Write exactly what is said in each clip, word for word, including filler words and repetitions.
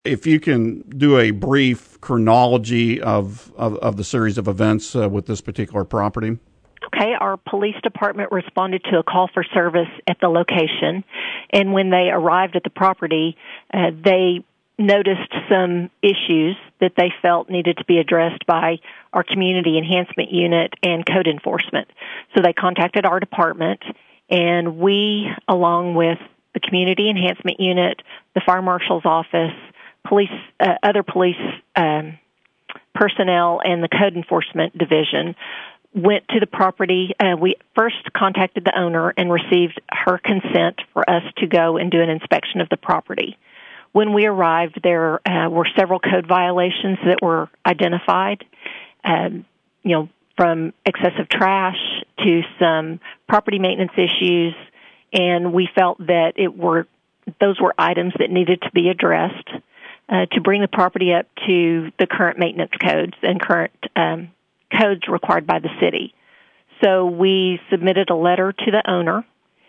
If you can do a brief chronology of, of, of the series of events uh, with this particular property. Okay, our police department responded to a call for service at the location, and when they arrived at the property, uh, they noticed some issues that they felt needed to be addressed by our community enhancement unit and code enforcement. So they contacted our department, and we, along with the community enhancement unit, the fire marshal's office, police, uh, other police um, personnel, and the code enforcement division, went to the property. Uh, we first contacted the owner and received her consent for us to go and do an inspection of the property. When we arrived, there uh, were several code violations that were identified, um, you know, from excessive trash to some property maintenance issues, and we felt that it were those were items that needed to be addressed uh, to bring the property up to the current maintenance codes and current um, codes required by the city. So we submitted a letter to the owner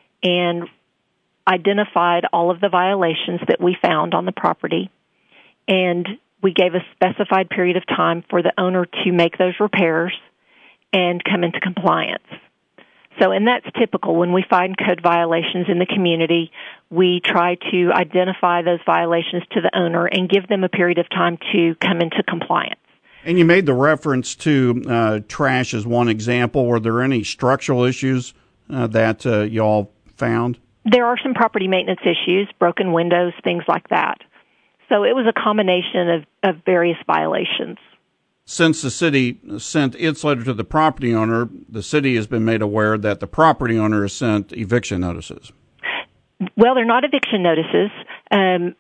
and identified all of the violations that we found on the property, and we gave a specified period of time for the owner to make those repairs and come into compliance. So, and that's typical. When we find code violations in the community, we try to identify those violations to the owner and give them a period of time to come into compliance. And you made the reference to uh, trash as one example. Were there any structural issues uh, that uh, you all found? There are some property maintenance issues, broken windows, things like that. So it was a combination of, of various violations. Since the city sent its letter to the property owner, the city has been made aware that the property owner has sent eviction notices. Well, they're not eviction notices. Um,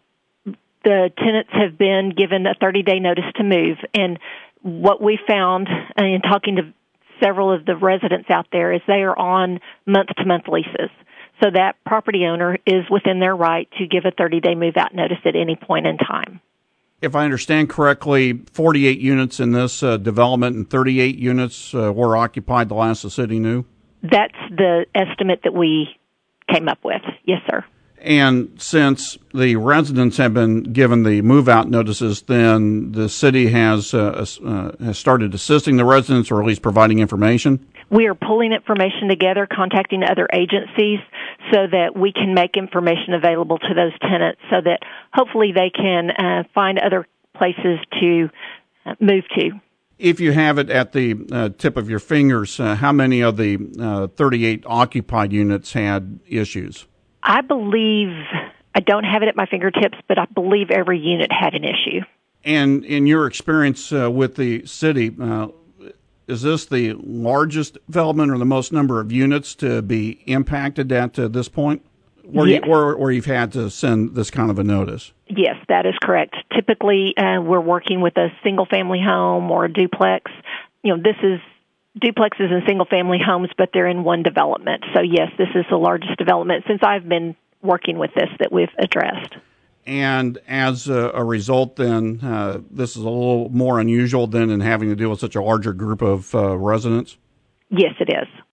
the tenants have been given a thirty-day notice to move. And what we found in talking to several of the residents out there is they are on month-to-month leases. So that property owner is within their right to give a thirty-day move-out notice at any point in time. If I understand correctly, forty-eight units in this uh, development and thirty-eight units uh, were occupied the last the city knew? That's the estimate that we came up with. Yes, sir. And since the residents have been given the move-out notices, then the city has uh, uh, has started assisting the residents, or at least providing information? We are pulling information together, contacting other agencies so that we can make information available to those tenants so that hopefully they can uh, find other places to move to. If you have it at the uh, tip of your fingers, uh, how many of the uh, thirty-eight occupied units had issues? I believe, I don't have it at my fingertips, but I believe every unit had an issue. And in your experience uh, with the city, uh, is this the largest development or the most number of units to be impacted at uh, this point, where, yes. you, where, where you've had to send this kind of a notice? Yes, that is correct. Typically, uh, we're working with a single-family home or a duplex. You know, this is duplexes and single-family homes, but they're in one development. So, yes, this is the largest development since I've been working with this that we've addressed. And as a, a result, then, uh, this is a little more unusual than in having to deal with such a larger group of uh, residents? Yes, it is.